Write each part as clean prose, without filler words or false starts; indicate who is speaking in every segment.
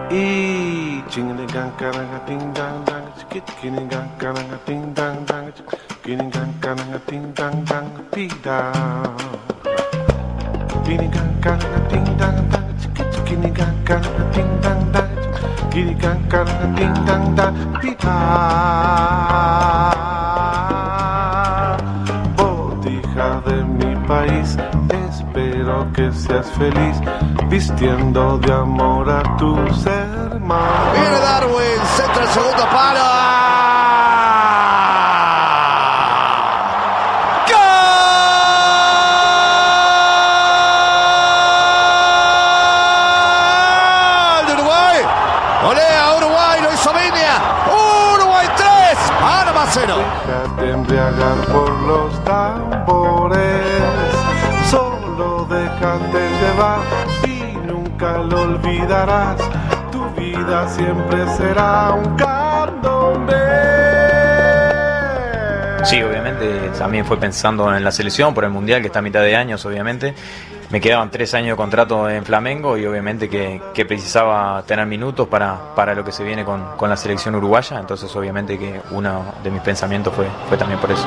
Speaker 1: Y chingan caranga ting dang dang, chingan caranga ting dang dang, chingan caranga ting dang dang, pida. Chingan caranga ting dang dang, chingan caranga ting dang dang, chingan caranga ting dang dang, pida. Botija de mi país, espero que seas feliz, vistiendo de amor a tus hermanos.
Speaker 2: Viene Darwin, centra el segundo palo. ¡Gol de Uruguay! ¡Olea Uruguay! Lo hizo Viña. Uruguay 3, Panamá 0.
Speaker 1: Déjate embriagar por los tambores, solo déjate llevar y nunca lo olvidarás. Tu vida siempre será un candombe.
Speaker 3: Sí, obviamente también fue pensando en la selección por el Mundial, que está a mitad de años, obviamente. Me quedaban 3 años de contrato en Flamengo y obviamente que precisaba tener minutos para lo que se viene con la selección uruguaya. Entonces obviamente que uno de mis pensamientos fue también por eso.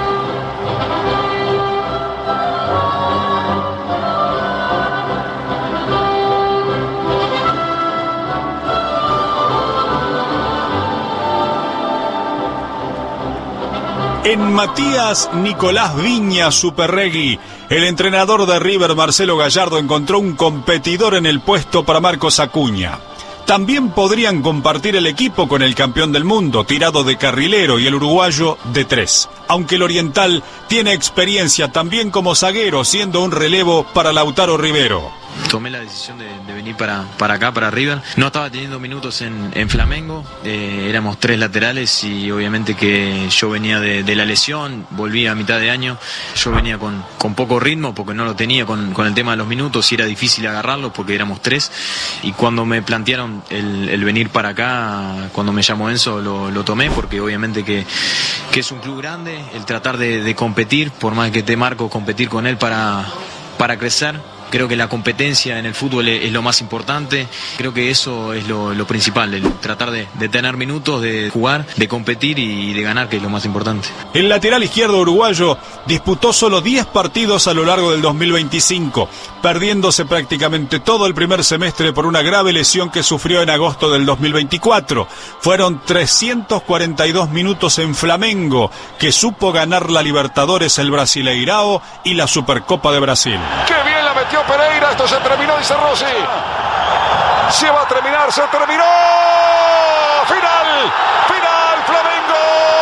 Speaker 4: En Matías Nicolás Viña Superregui, el entrenador de River Marcelo Gallardo encontró un competidor en el puesto para Marcos Acuña. También podrían compartir el equipo con el campeón del mundo, tirado de carrilero, y el uruguayo de 3. Aunque el oriental tiene experiencia también como zaguero, siendo un relevo para Lautaro Rivero.
Speaker 5: Tomé la decisión de venir para acá, para River. No estaba teniendo minutos en Flamengo, éramos 3 laterales y obviamente que yo venía de la lesión, volví a mitad de año, yo venía con poco ritmo porque no lo tenía con el tema de los minutos y era difícil agarrarlo porque éramos 3. Y cuando me plantearon el venir para acá, cuando me llamó Enzo, lo tomé porque obviamente que es un club grande, el tratar de competir, por más que te marco, competir con él para crecer. Creo que la competencia en el fútbol es lo más importante. Creo que eso es lo principal, el tratar de tener minutos, de jugar, de competir y de ganar, que es lo más importante.
Speaker 4: El lateral izquierdo uruguayo disputó solo 10 partidos a lo largo del 2025, perdiéndose prácticamente todo el primer semestre por una grave lesión que sufrió en agosto del 2024. Fueron 342 minutos en Flamengo, que supo ganar la Libertadores, el Brasileirao y la Supercopa de Brasil.
Speaker 6: ¡Qué bien la metió Pereira! Esto se terminó, dice Rossi. Se va a terminar, se terminó. Final, Flamengo.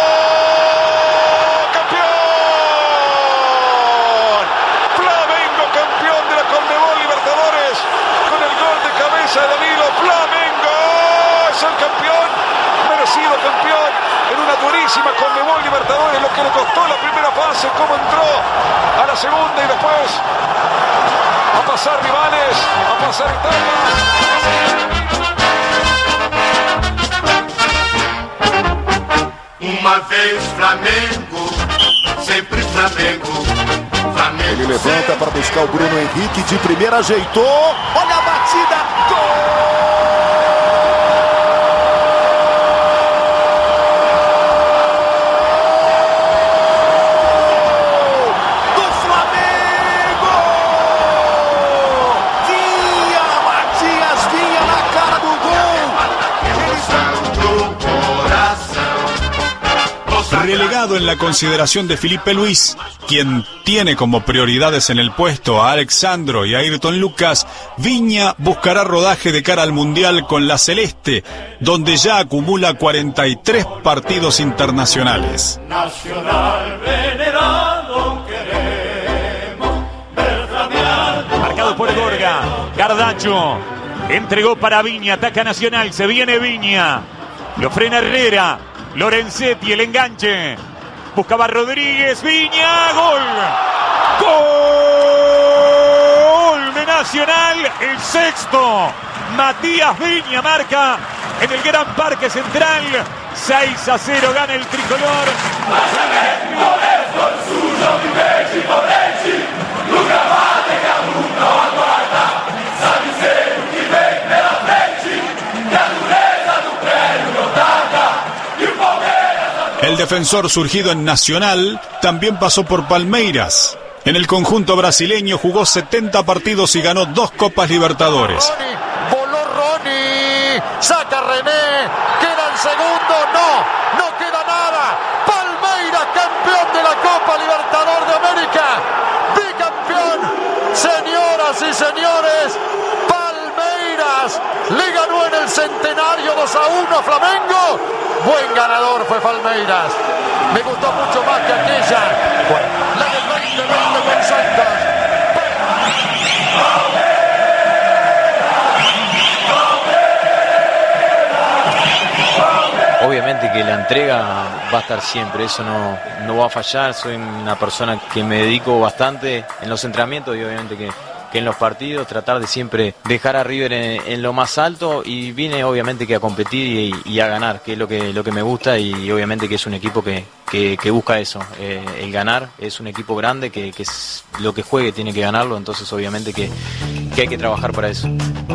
Speaker 6: Campeón. Flamengo campeón de la Conmebol Libertadores con el gol de cabeza de Danilo. Flamengo es el campeón, merecido campeón en una durísima Conmebol Libertadores, lo que le costó la primera fase, cómo entró a la segunda y después a pasar rivales, a pasar etapas.
Speaker 7: Uma vez Flamengo, sempre Flamengo.
Speaker 2: Ele levanta para buscar o Bruno Henrique, de primeira ajeitou. Olha a batida, gol!
Speaker 4: Relegado en la consideración de Felipe Luis, quien tiene como prioridades en el puesto a Alexandro y a Ayrton Lucas, Viña buscará rodaje de cara al Mundial con la Celeste, donde ya acumula 43 partidos internacionales.
Speaker 7: Nacional venerado queremos ver flamear.
Speaker 8: Marcado por Gorga, Gardacho entregó para Viña, ataca Nacional, se viene Viña, lo frena Herrera. Lorenzetti, el enganche. Buscaba Rodríguez, Viña, gol. Gol de Nacional, el sexto. Matías Viña marca en el Gran Parque Central. 6-0 gana el tricolor.
Speaker 4: defensor surgido en Nacional también pasó por Palmeiras. En el conjunto brasileño jugó 70 partidos y ganó 2 Copas Libertadores.
Speaker 9: Voló Ronnie, saca René, queda el segundo, no queda nada. Palmeiras, campeón de la Copa Libertadores de América, bicampeón. Señoras y señores, Palmeiras le ganó en el Centenario 2-1 a Flamengo. Buen ganador fue Palmeiras. Me gustó mucho más que aquella, la del 2020 con Santos.
Speaker 3: Obviamente que la entrega va a estar siempre, eso no va a fallar. Soy una persona que me dedico bastante en los entrenamientos y obviamente que en los partidos tratar de siempre dejar a River en lo más alto, y vine obviamente que a competir y a ganar, que es lo que me gusta, y obviamente que es un equipo que busca eso, el ganar. Es un equipo grande que es lo que juegue tiene que ganarlo, entonces obviamente que hay que trabajar para eso.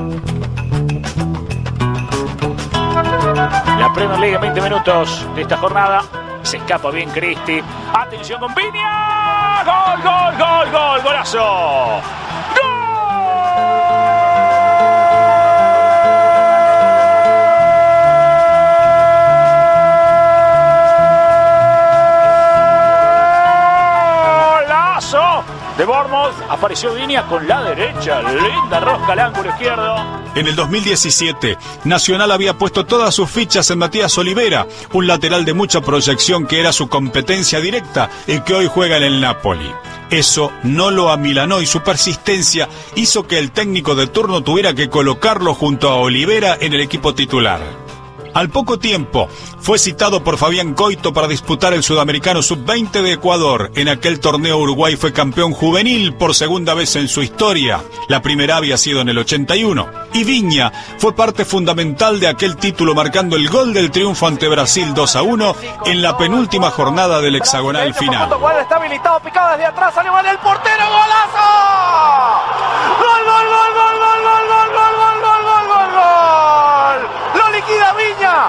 Speaker 8: La Premier League en 20 minutos de esta jornada. Se escapa bien Cristi. Atención con Viña. Gol, golazo. De Bournemouth, apareció Viña con la derecha, linda rosca al ángulo izquierdo.
Speaker 4: En el 2017, Nacional había puesto todas sus fichas en Matías Olivera, un lateral de mucha proyección que era su competencia directa y que hoy juega en el Napoli. Eso no lo amilanó y su persistencia hizo que el técnico de turno tuviera que colocarlo junto a Olivera en el equipo titular. Al poco tiempo, fue citado por Fabián Coito para disputar el Sudamericano Sub-20 de Ecuador. En aquel torneo Uruguay fue campeón juvenil por segunda vez en su historia. La primera había sido en el 81. Y Viña fue parte fundamental de aquel título, marcando el gol del triunfo ante Brasil 2-1 en la penúltima jornada del hexagonal final.
Speaker 9: Está habilitado, picado desde atrás, salió mal el portero, ¡golazo! ¡Gol! ¡Lo liquida Viña!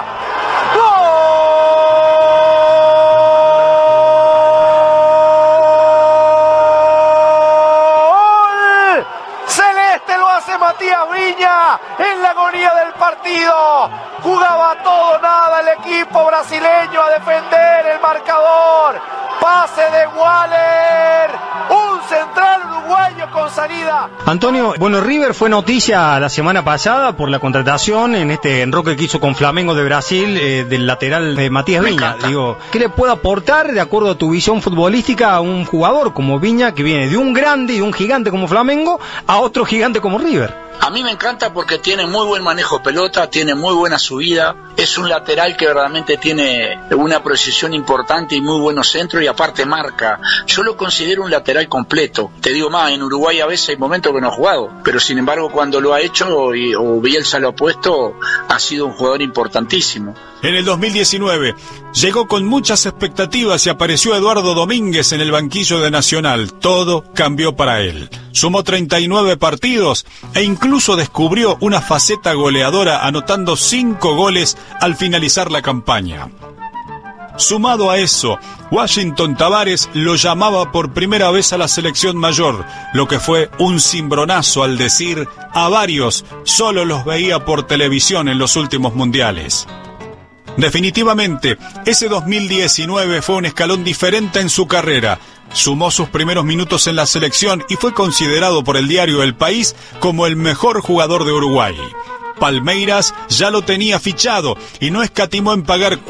Speaker 9: ¡Gol! Celeste lo hace Matías Viña en la agonía del partido. Jugaba todo, nada el equipo brasileño a defender el marcador. Pase de Waller, un central uruguayo con salida.
Speaker 10: Antonio, bueno, River fue noticia la semana pasada por la contratación en este enroque que hizo con Flamengo de Brasil del lateral de Matías Viña. Digo, ¿qué le puede aportar, de acuerdo a tu visión futbolística, a un jugador como Viña, que viene de un grande y de un gigante como Flamengo a otro gigante como River?
Speaker 11: A mí me encanta porque tiene muy buen manejo de pelota, tiene muy buena subida, es un lateral que verdaderamente tiene una precisión importante y muy buenos centros, y aparte marca. Yo lo considero un lateral completo. Te digo más, en Uruguay a veces hay momentos que no ha jugado, pero sin embargo cuando lo ha hecho o Bielsa lo ha puesto, ha sido un jugador importantísimo.
Speaker 4: En el 2019 llegó con muchas expectativas y apareció Eduardo Domínguez en el banquillo de Nacional. Todo cambió para él. Sumó 39 partidos e incluso descubrió una faceta goleadora, anotando 5 goles al finalizar la campaña. Sumado a eso, Washington Tabárez lo llamaba por primera vez a la selección mayor, lo que fue un cimbronazo al decir a varios solo los veía por televisión en los últimos mundiales. Definitivamente, ese 2019 fue un escalón diferente en su carrera. Sumó sus primeros minutos en la selección y fue considerado por el diario El País como el mejor jugador de Uruguay. Palmeiras ya lo tenía fichado y no escatimó en pagar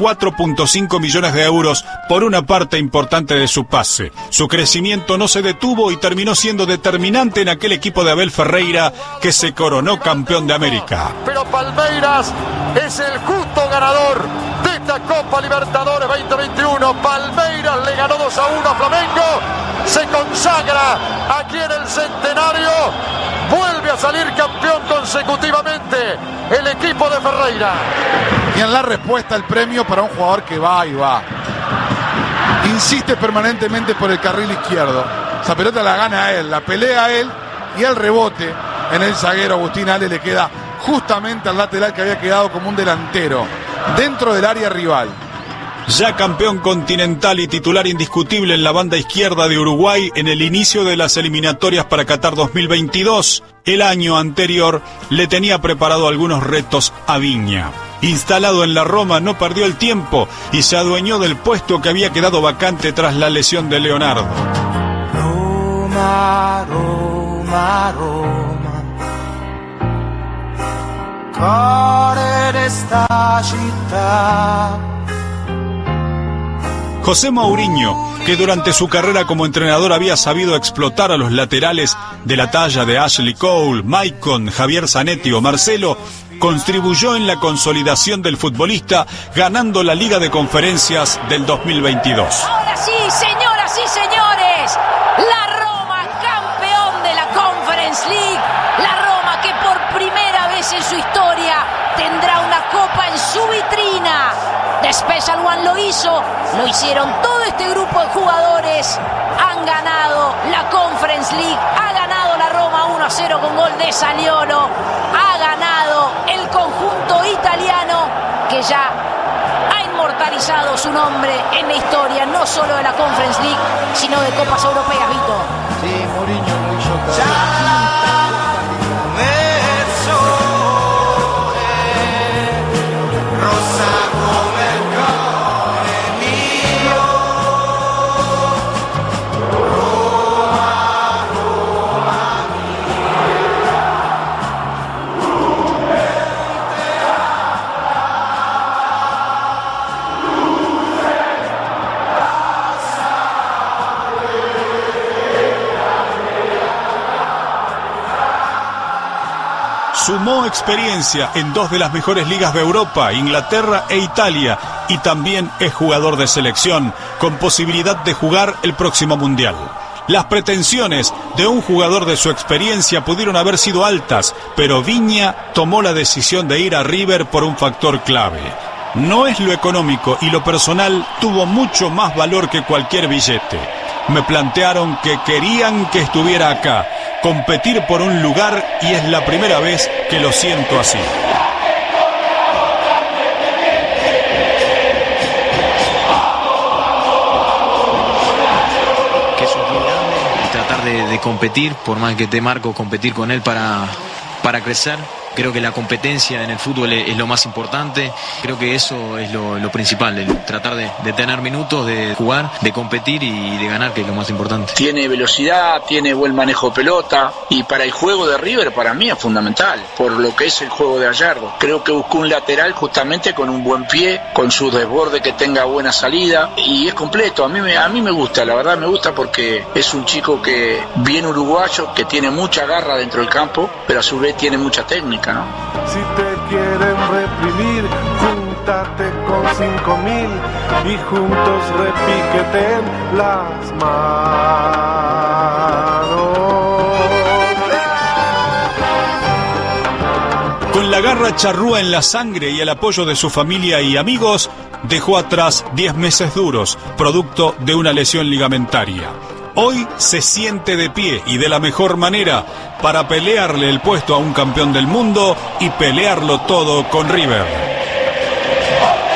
Speaker 4: 4.5 millones de euros por una parte importante de su pase. Su crecimiento no se detuvo y terminó siendo determinante en aquel equipo de Abel Ferreira que se coronó campeón de América.
Speaker 9: Pero Palmeiras es el justo ganador de esta Copa Libertadores 2021. Palmeiras le ganó 2-1 a Flamengo, se consagra aquí en el Centenario, vuelve a salir campeón consecutivamente el equipo de Ferreira.
Speaker 12: Y en la respuesta el premio para un jugador que va y va. Insiste permanentemente por el carril izquierdo. Esa pelota la gana a él, la pelea a él, y el rebote en el zaguero Agustín Ale le queda justamente al lateral que había quedado como un delantero dentro del área rival.
Speaker 4: Ya campeón continental y titular indiscutible en la banda izquierda de Uruguay en el inicio de las eliminatorias para Qatar 2022, el año anterior le tenía preparado algunos retos a Viña. Instalado en la Roma, no perdió el tiempo y se adueñó del puesto que había quedado vacante tras la lesión de Leonardo.
Speaker 13: Roma, Roma, Roma, cuore d'esta città.
Speaker 4: José Mourinho, que durante su carrera como entrenador había sabido explotar a los laterales de la talla de Ashley Cole, Maicon, Javier Zanetti o Marcelo, contribuyó en la consolidación del futbolista, ganando la Liga de Conferencias del 2022.
Speaker 14: Ahora sí, señoras y señores, la Roma campeón de la Conference League, la Roma que por primera vez en su historia tendrá una copa en su vitrina. The Special One lo hizo, lo hicieron todo este grupo de jugadores, han ganado la Conference League, ha ganado la Roma 1-0 con gol de Zaniolo, ha ganado el conjunto italiano que ya ha inmortalizado su nombre en la historia, no solo de la Conference League, sino de Copas Europeas, Vito.
Speaker 13: Sí, Mourinho lo hizo todo.
Speaker 4: Sumó experiencia en dos de las mejores ligas de Europa, Inglaterra e Italia, y también es jugador de selección, con posibilidad de jugar el próximo Mundial. Las pretensiones de un jugador de su experiencia pudieron haber sido altas, pero Viña tomó la decisión de ir a River por un factor clave. No es lo económico y lo personal tuvo mucho más valor que cualquier billete. Me plantearon que querían que estuviera acá, competir por un lugar, y es la primera vez que lo siento así.
Speaker 5: Que es un club grande y tratar de competir, por más que te marco, competir con él para crecer. Creo que la competencia en el fútbol es lo más importante. Creo que eso es lo principal, el tratar de tener minutos, de jugar, de competir y de ganar, que es lo más importante.
Speaker 11: Tiene velocidad, tiene buen manejo de pelota, y para el juego de River para mí es fundamental, por lo que es el juego de Gallardo. Creo que buscó un lateral justamente con un buen pie, con su desborde que tenga buena salida, y es completo. A mí me gusta, la verdad me gusta, porque es un chico que bien uruguayo, que tiene mucha garra dentro del campo, pero a su vez tiene mucha técnica, ¿no?
Speaker 1: Si te quieren reprimir, júntate con 5.000 y juntos repiqueten las manos.
Speaker 4: Con la garra charrúa en la sangre y el apoyo de su familia y amigos, dejó atrás 10 meses duros, producto de una lesión ligamentaria. Hoy se siente de pie y de la mejor manera para pelearle el puesto a un campeón del mundo y pelearlo todo con River.